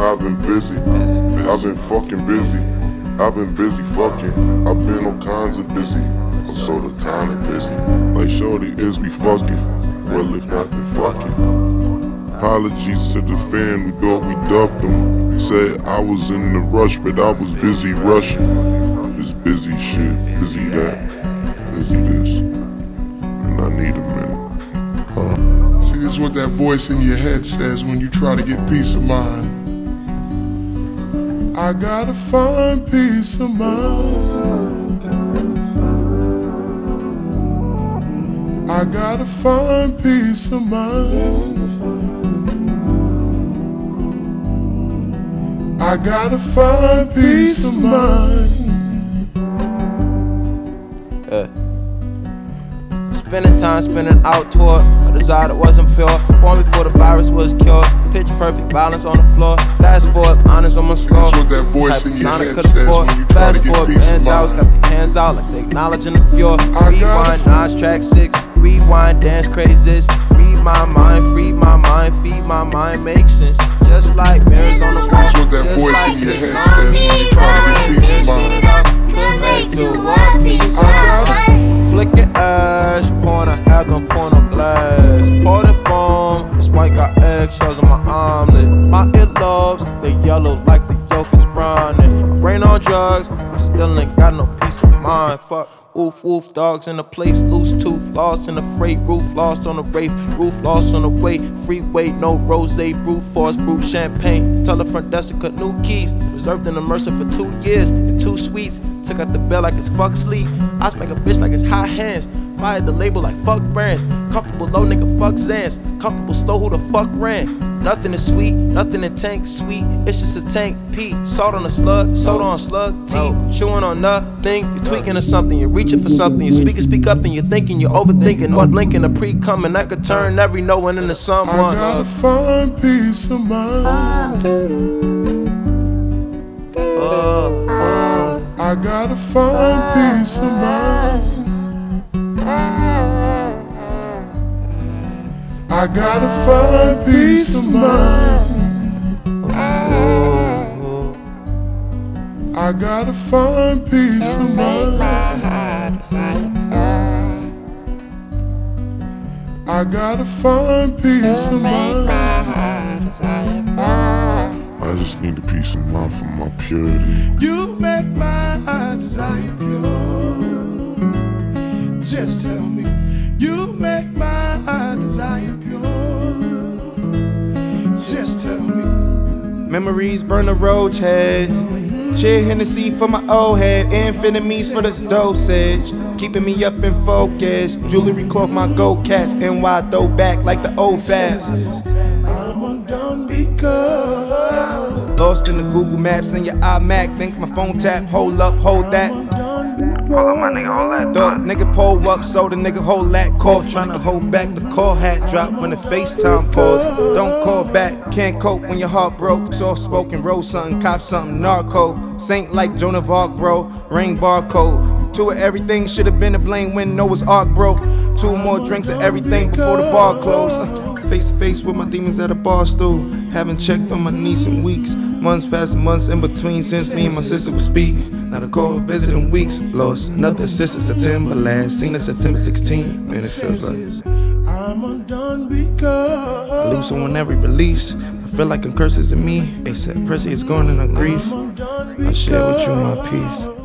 I've been busy, I've been fucking busy. I've been busy fucking, I've been all kinds of busy. I'm sorta kinda busy. Like shorty, is we fucking? Well, if not, then fuck it. Apologies to the fan who thought we dubbed them. Said I was in the rush, but I was busy rushing. This busy shit, busy that, busy this, and I need a minute. See, this is what that voice in your head says when you try to get peace of mind. I gotta find peace of mind. I gotta find peace of mind. I gotta find peace of mind. Spending time spinning out toward a desire that wasn't pure. Born before the virus was cured. Pitch perfect violence on the floor. Fast forward, honest on my score. That's what that voice in your head says when you try to get peace of mind. Got the hands out like they acknowledging the fjord. Rewind, Nas track 6. Rewind, dance crazes. Read my mind, free my mind, feed my mind, make sense. Just like mirrors on the wall. That's what that voice in your head says when you try to get peace of mind. Flicking ash, pouring a hack on porno glass. Pour the foam, this white got eggshells on my omelet. My earlobes, they yellow like the yolk is browning. Brain on drugs, I still ain't got no peace of mind. Fuck. Woof, woof, dogs in the place, loose tooth, lost in the freight, roof lost on the wraith, roof lost on the way, freeway, no rose, brute force, brute champagne, tell the front desk to cut new keys, reserved in the Mercer for 2 years, and 2 suites, took out the bell like it's fuck sleep, I smack a bitch like it's hot hands, fired the label like fuck brands, comfortable low nigga fuck Zans, comfortable slow who the fuck ran. Nothing is sweet, nothing in tank sweet. It's just a tank P. Salt on a slug, soda on slug T. Chewing on nothing, you're tweaking or something. You're reaching for something. You speak up and you're thinking, you're overthinking. One blinking, a pre-coming. I could turn every no one into someone. I gotta find peace of mind. I gotta find peace of mind. I gotta find peace of mind. I gotta find peace of mind. I gotta find peace of mind. I just need a peace of mind for my purity. You make my desire pure. Just tell me, you make my desire pure. Just tell me. Memories burn the roach heads. Shit Hennessy for my old head. Amphetamines for the dosage. Keeping me up in focus. Jewelry cloth my gold caps. NY throwback like the old fast. I'm undone because Lost in the Google Maps and your iMac. Think my phone tap. Hold up, hold that. Hold up, my nigga, hold that. Dog, nigga pull up, so the nigga hold that call. Tryna hold back the call hat drop when the FaceTime pause. Don't call back, can't cope when your heart broke. Soft spoken, roll something, cop something, narco. Saint like Joan of Arc, bro, ring barcode. Two of everything, should've been to blame when Noah's Ark broke. 2 more drinks of everything before the bar closed. Face to face with my demons at a bar stool. Haven't checked on my knees in weeks. Months past months in between since me and my sister would speak. Not a call visit in weeks. Lost another sister September last. Seen her September 16. Man, it feels like I'm undone because I lose someone every release. I feel like a curse is in me. ASAP Pressy is gone and I grief. I share with you my peace.